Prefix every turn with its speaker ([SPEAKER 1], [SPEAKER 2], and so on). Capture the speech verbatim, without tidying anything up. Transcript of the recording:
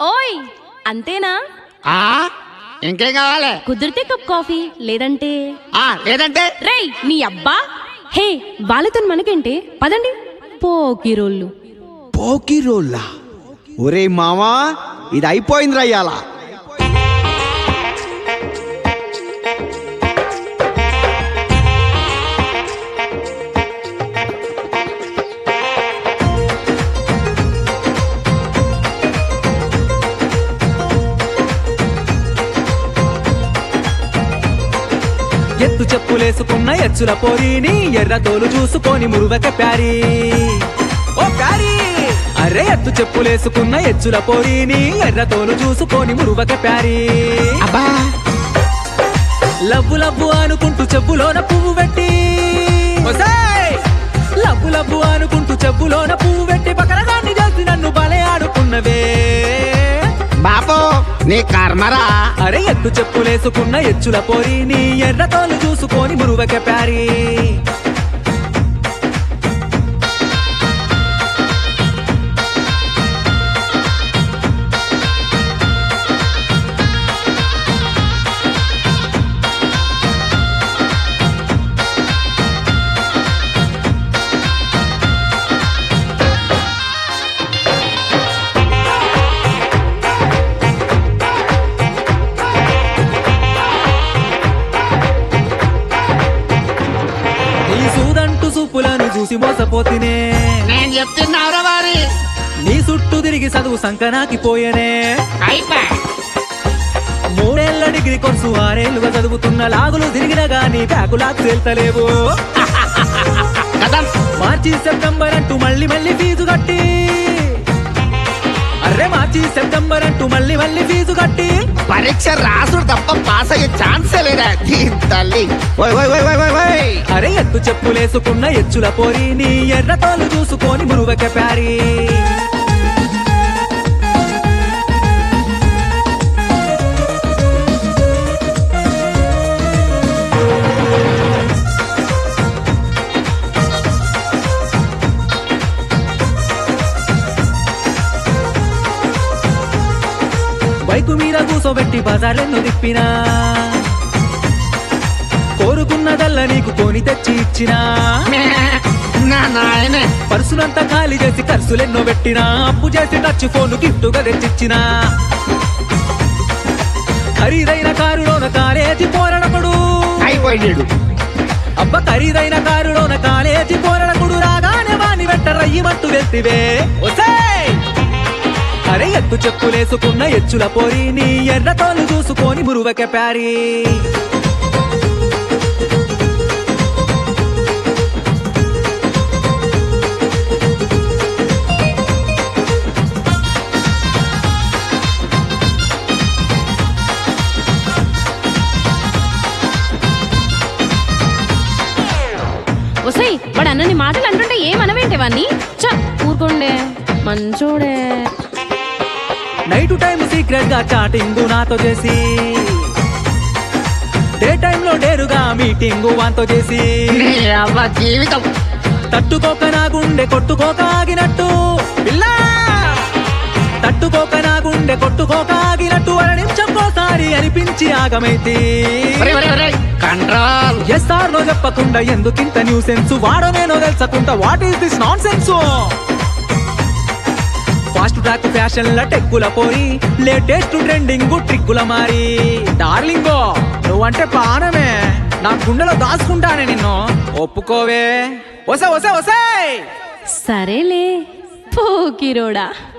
[SPEAKER 1] ఓయ్ అంతేనా?
[SPEAKER 2] ఆ ఇంకేం కావాలి?
[SPEAKER 1] కుదిరితే కప్ కాఫీ, లేదంటే
[SPEAKER 2] ఆ లేదంటే
[SPEAKER 1] రేయ్ నీ అబ్బా. హే వాళ్ళతో మనకేంటే, పదండి. పోకిరోళ్ళు
[SPEAKER 3] పోకి రోల్లా? ఒరే మామా, ఇది అయిపోయింది రయ్యాల.
[SPEAKER 4] ఎత్తు చెప్పులేసుకున్న ఎచ్చుల పోరీని ఎర్ర తోలు చూసుకొని మురువక ప్యారీ. ఓ ప్యారీ, అరే ఎత్తు చెప్పులేసుకున్న ఎచ్చుల పోరీని ఎర్ర తోలు చూసుకొని మురువక ప్యారీ.
[SPEAKER 2] అబ్బా
[SPEAKER 4] లవ్వు లవ్వు అనుకుంటూ చెప్పులోన పువ్వు పెట్టి, లవ్వు లవ్వు అనుకుంటూ చెప్పులోన పువ్వు పెట్టి పక్కనదాన్ని చేసి నన్ను బలే ఆడుకున్నవే
[SPEAKER 2] బాపు, నీ కర్మరా.
[SPEAKER 4] అరే ఎత్తు చెప్పులేసుకున్న ఎచ్చుల పోరీని ఎర్ర తోలు చూసుకొని మురువక ప్యారీ. చూపులను చూసి మోసపోతినే,
[SPEAKER 2] నేను చెప్తున్నావురా వారి.
[SPEAKER 4] నీ చుట్టూ తిరిగి చదువు సంకనాకి పోయేనే. మూడేళ్ల డిగ్రీ కొర్సు ఆరేళ్లుగా చదువుతున్న లాగులు తిరిగిన గానీ ప్యాకులాకు తేల్తలేవు. మార్చి సెప్టెంబర్ అంటూ మళ్ళీ మళ్ళీ ఫీజు కట్టి, అర్రే మార్చి సెప్టెంబర్ అంటూ మళ్ళీ మళ్ళీ ఫీజు కట్టి
[SPEAKER 2] పరీక్ష రాసుడు తప్ప పాస్ అయ్యే ఛాన్సే లేదా తల్లి.
[SPEAKER 4] అరే ఎత్తు చెప్పులేసుకున్న ఎచ్చుల పోరీని ఎర్ర తోలు చూసుకొని మురువక ప్యారీ. బైకు మీద కూసోబెట్టి బజార్లెన్నో తిప్పినా, కోరుకున్నదల్ల నీకు కొని తెచ్చి ఇచ్చినా. పర్సునంతా ఖాళీ చేసి ఖర్చులెన్నో పెట్టినా, అప్పు చేసి టచ్ ఫోన్ గిఫ్ట్ గా తెచ్చిచ్చినా. ఖరీదైన కారులోన కాలేజీ పోరడకుడు
[SPEAKER 2] అయిపోయాడు.
[SPEAKER 4] అబ్బ ఖరీదైన కారులోన కాలేజీ పోరడకుడు రాగానే వాణి వెంట రయ్యమంటూ వెళ్తివే. అరే ఎత్తు చెప్పులేసుకున్న ఎచ్చుల పోరీని ఎర్ర తోలు చూసుకొని మురువక ప్యారీ.
[SPEAKER 1] వసై వాడు అన్నని మాటలు అంటుంటే ఏమనవేంటే వాణ్ణి? చ ఊరుకోండే, మంచోడే.
[SPEAKER 4] నైట్ టైం సీక్రెట్ గా చాటింగ్ నాతో చేసి, డే టైం లో డేరుగా మీటింగ్ వాంతో చేసి,
[SPEAKER 2] జీవితం
[SPEAKER 4] తట్టుకోక నా గుండె కొట్టుకోక ఆగినట్టు పిల్లా, తట్టుకోక నా గుండె కొట్టుకోక ఆగినట్టు అర నిమిషంకోసారి అనిపించి ఆగమైతే.
[SPEAKER 2] కంట్రోల్
[SPEAKER 4] ఎస్ ఆర్ నో చెప్పకుండా ఎందుకింత న్యూ సెన్స్, వాడో నేనో తెలుసకుండా what is this nonsense. Fast track fashion ల టెక్కుల పోరి, లేటెస్ట్ ట్రెండింగ్ ట్రిక్కుల మారి. డార్లింగో నువ్వంటే పానమే, నా గుండెలో దాచుకుంటానే నిన్ను, ఒప్పుకోవే. వసే వసే వసే
[SPEAKER 1] సరేలే పోకిరోడా.